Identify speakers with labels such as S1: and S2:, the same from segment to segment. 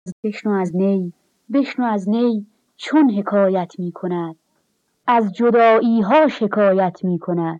S1: بشنو از نی چون حکایت می کند، از جدایی ها شکایت می کند.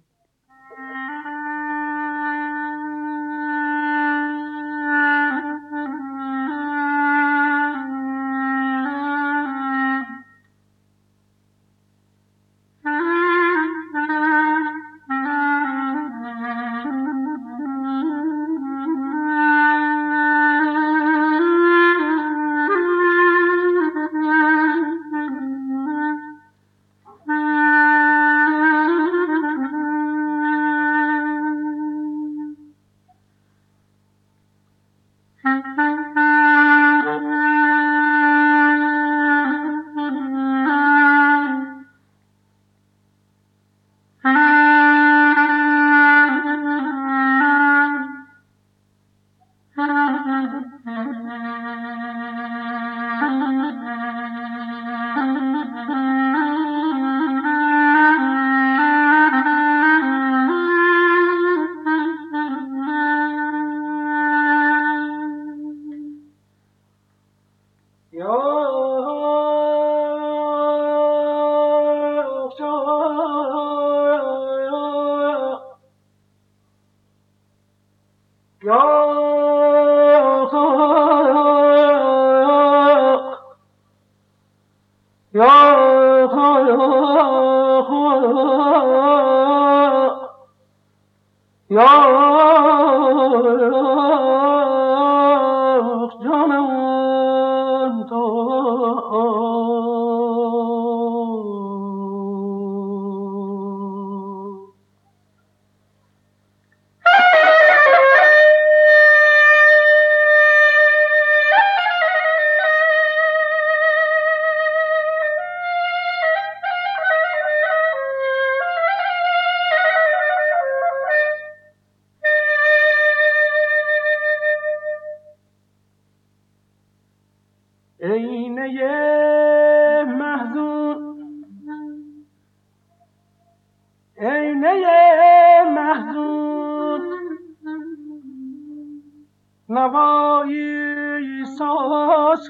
S2: نوایی ساز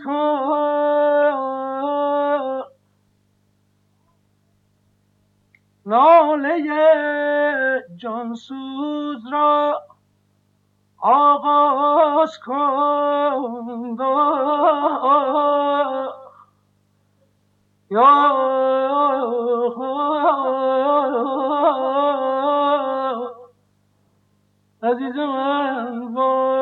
S2: کن، ناله جانسوز را آغاز کن. یا عزیز من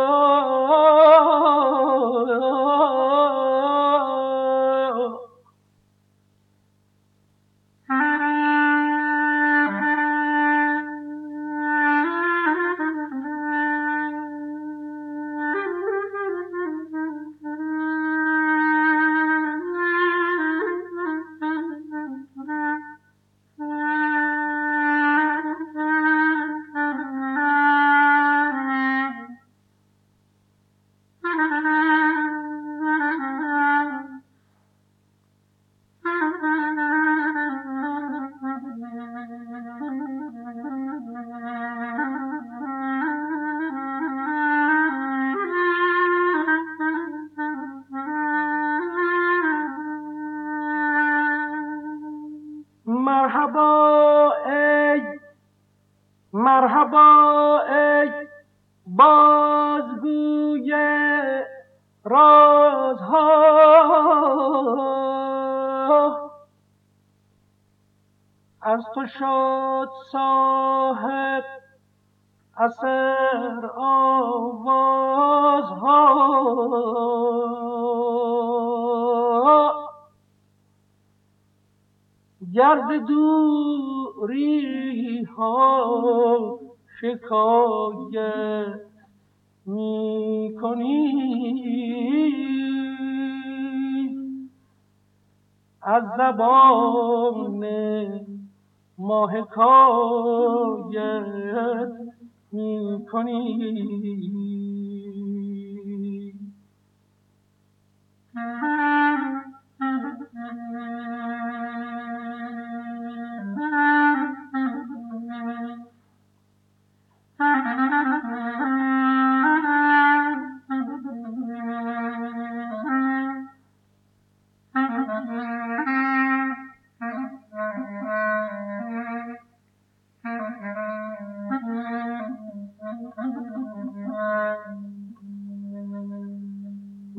S2: مرحبا ای بازگوی رازها، از تو شد صاحب اثر آوازها. گرد دوری ها شکایت می کنی، از زبان ما حکایت می کنی.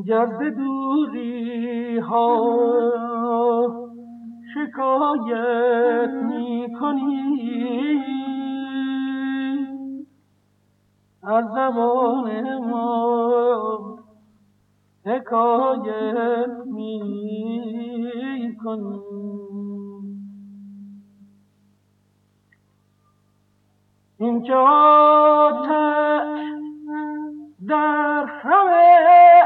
S2: گر ز دوری ها شکایت می کنی از زبان ما حکایت می کنی. این که آتش در همه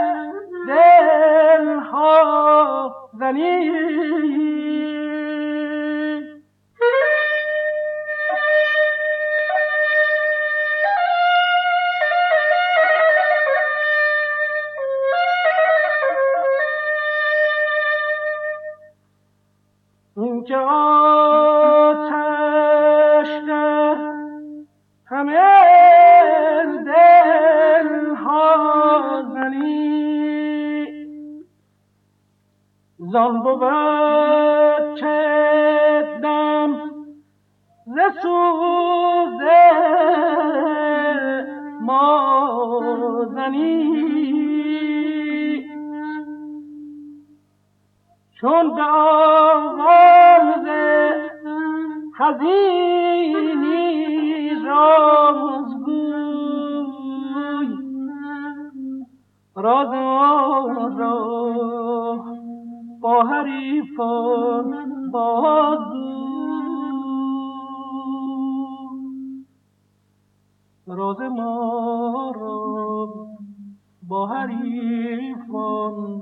S2: دلها زنی این که آتش در همه دلها زنی زان بود که دم ز سوز ما زنی چون به آواز حزینی رازگوی راز ما را با حریفان بازگوی راز ما را با حریفان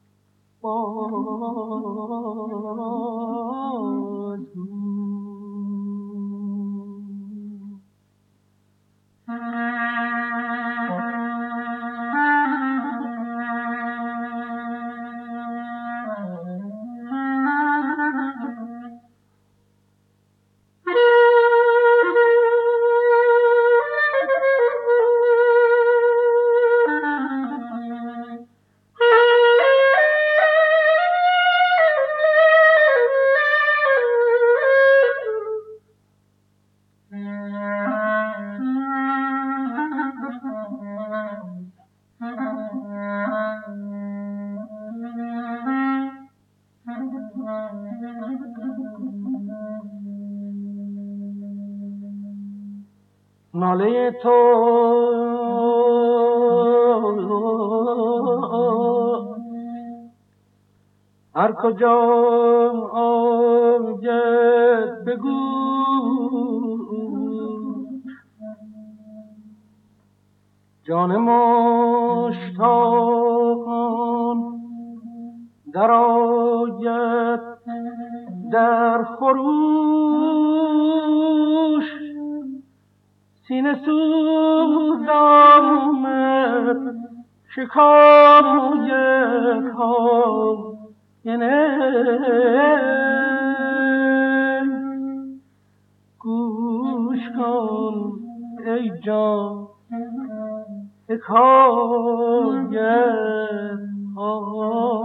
S2: ناله تو هر کجا آید بگو جان مشتاقان در آید در خروش سینه سوز آمد شکایت ها گوش کن ای جان حکایت ها